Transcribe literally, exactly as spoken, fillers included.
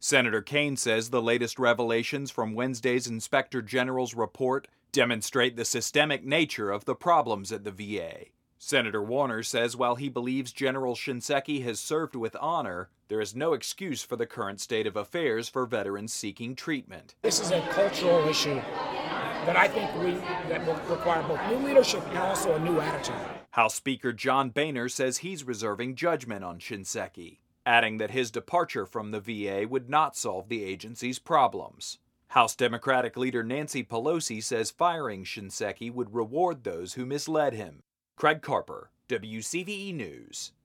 Senator Kaine says the latest revelations from Wednesday's Inspector General's report demonstrate the systemic nature of the problems at the V A. Senator Warner says while he believes General Shinseki has served with honor, there is no excuse for the current state of affairs for veterans seeking treatment. This is a cultural issue that I think we that will require both new leadership and also a new attitude. House Speaker John Boehner says he's reserving judgment on Shinseki, adding that his departure from the V A would not solve the agency's problems. House Democratic leader Nancy Pelosi says firing Shinseki would reward those who misled him. Craig Carper, W C V E News.